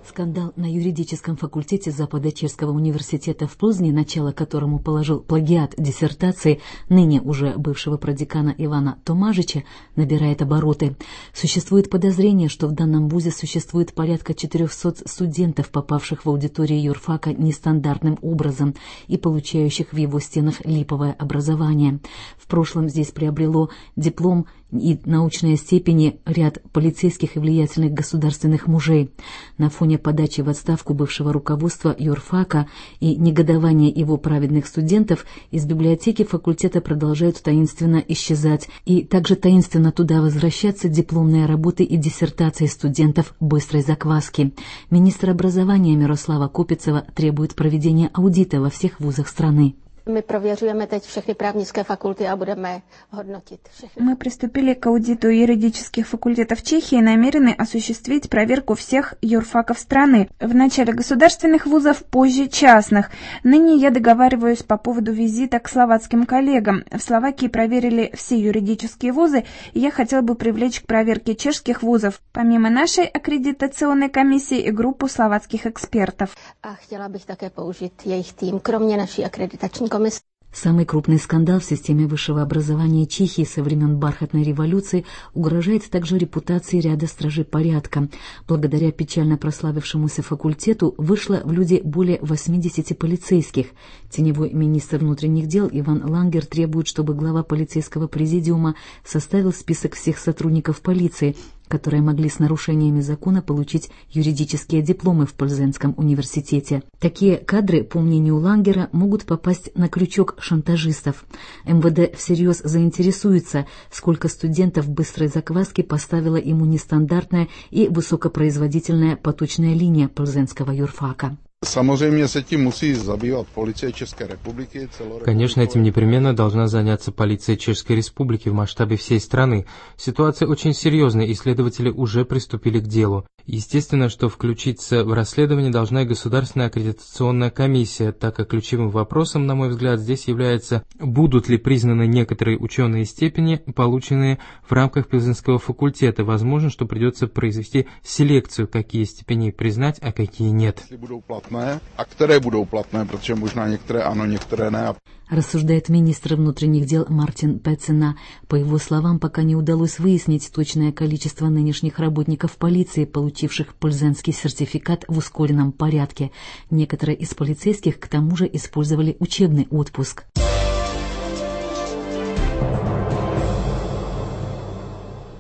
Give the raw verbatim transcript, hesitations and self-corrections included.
Скандал на юридическом факультете Западно-Чешского университета в Плзне, начало которому положил плагиат диссертации ныне уже бывшего продекана Ивана Томажича, набирает обороты. Существует подозрение, что в данном вузе существует порядка четырехсот студентов, попавших в аудиторию юрфака нестандартным образом и получающих в его стенах липовое образование. В прошлом здесь приобрело диплом и научные степени ряд полицейских и влиятельных государственных мужей. На фоне подачи в отставку бывшего руководства юрфака и негодования его праведных студентов из библиотеки факультета продолжают таинственно исчезать и также таинственно туда возвращаться дипломные работы и диссертации студентов быстрой закваски. Министр образования Мирослава Копицова требует проведения аудита во всех вузах страны. Мы проверяем teď všechny právnické fakulty a budeme hodnotit. Мы приступили к аудиту юридических факультетов Чехии и намерены осуществить проверку всех юрфаков страны. Вначале государственных вузов, позже частных. Ныне я договариваюсь по поводу визита к словацким коллегам. В Словакии проверили все юридические вузы, и я хотел бы привлечь к проверке чешских вузов, помимо нашей аккредитационной комиссии и группу словацких экспертов. А хотела бы také použít jejich tým, kromě naší akreditační. Самый крупный скандал в системе высшего образования Чехии со времен бархатной революции угрожает также репутации ряда стражей порядка. Благодаря печально прославившемуся факультету вышло в люди более восьмидесяти полицейских. Теневой министр внутренних дел Иван Лангер требует, чтобы глава полицейского президиума составил список всех сотрудников полиции, которые могли с нарушениями закона получить юридические дипломы в Плзенском университете. Такие кадры, по мнению Лангера, могут попасть на крючок шантажистов. эм вэ дэ всерьез заинтересуется, сколько студентов быстрой закваски поставила ему нестандартная и высокопроизводительная поточная линия Плзенского юрфака. Samozřejmě se tím musí zabývat policie České republiky. Конечно, этим непременно должна заняться полиция Чешской Республики в масштабе всей страны. Ситуация очень серьезная, и следователи уже приступили к делу. Естественно, что включиться в расследование должна и Государственная аккредитационная комиссия, так как ключевым вопросом, на мой взгляд, здесь является, будут ли признаны некоторые ученые степени, полученные в рамках Плзенского факультета. Возможно, что придется произвести селекцию, какие степени признать, а какие нет. А которые будут платные, потому можно некоторые оно, некоторые не. Рассуждает министр внутренних дел Мартин Пецена. По его словам, пока не удалось выяснить точное количество нынешних работников полиции, получивших плзенский сертификат в ускоренном порядке. Некоторые из полицейских к тому же использовали учебный отпуск.